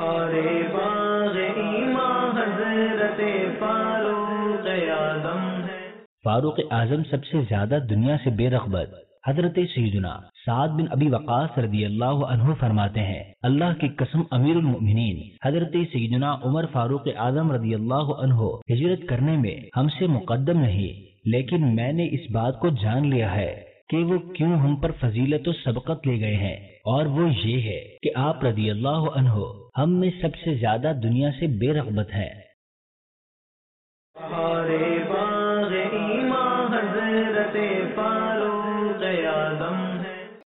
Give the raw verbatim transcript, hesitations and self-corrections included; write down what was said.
बहारे बाग़ ईमान हज़रत फारूक आज़म है। फारूक आजम सबसे ज्यादा दुनिया से बेरग़बत हजरत सैयदना साद बिन अबी वक़ास रज़ी अल्लाह अन्हु फरमाते हैं, अल्लाह की कसम अमीरुल मोमिनीन हजरत सैयदना उमर फारूक आजम रज़ी अल्लाह अन्हु हिजरत करने में हमसे मुकद्दम नहीं, लेकिन मैंने इस बात को जान लिया है कि वो क्यों हम पर फजीलत और सबकत ले गए हैं, और वो ये है कि आप रज़ी अल्लाह अन्हु हम में सबसे ज्यादा दुनिया से बेरग़बत हैं। बहारे